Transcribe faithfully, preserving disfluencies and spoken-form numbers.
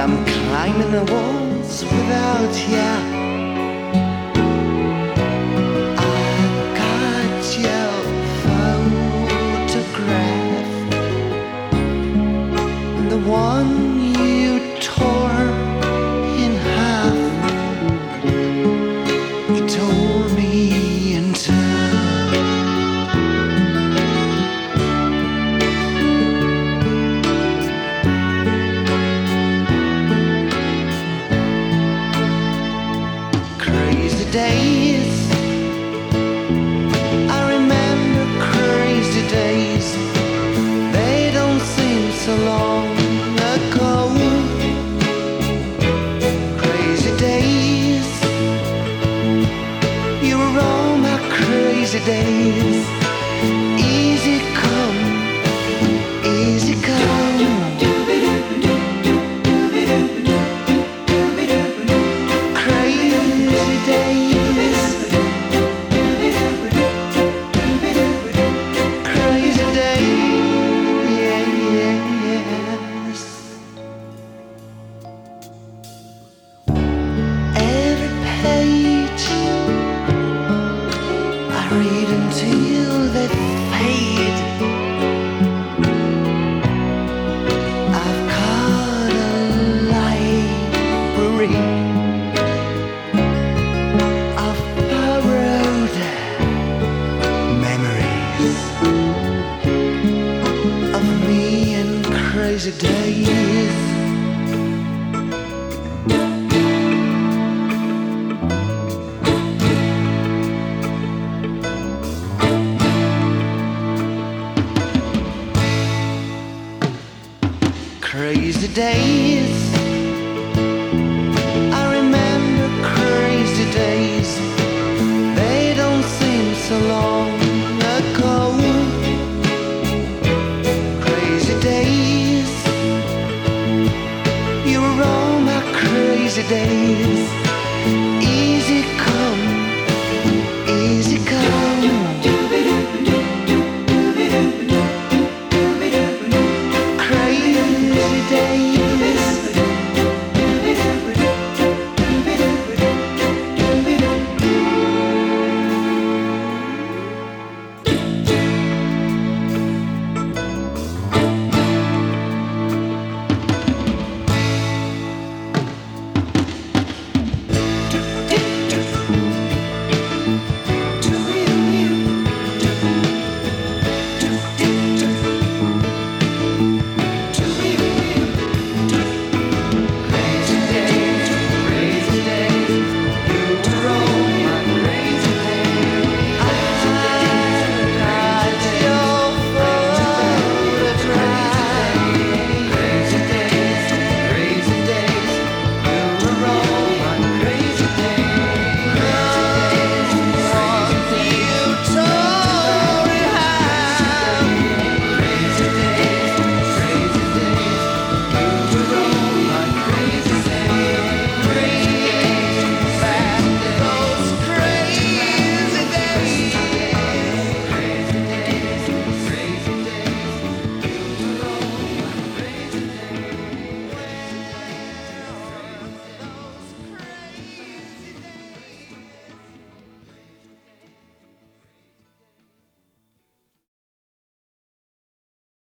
I'm climbing the walls without ya. I got your photograph, the one you tore in half. You tore me in two. Crazy days, I remember crazy days. They don't seem so long ago. Crazy days, you were all my crazy days. Easy come, easy come. Crazy days, crazy days. Every page I read until they fade. I've caught a library of borrowed memories of me in crazy days. Crazy days, I remember crazy days. They don't seem so long ago. Crazy days, you were all my crazy days.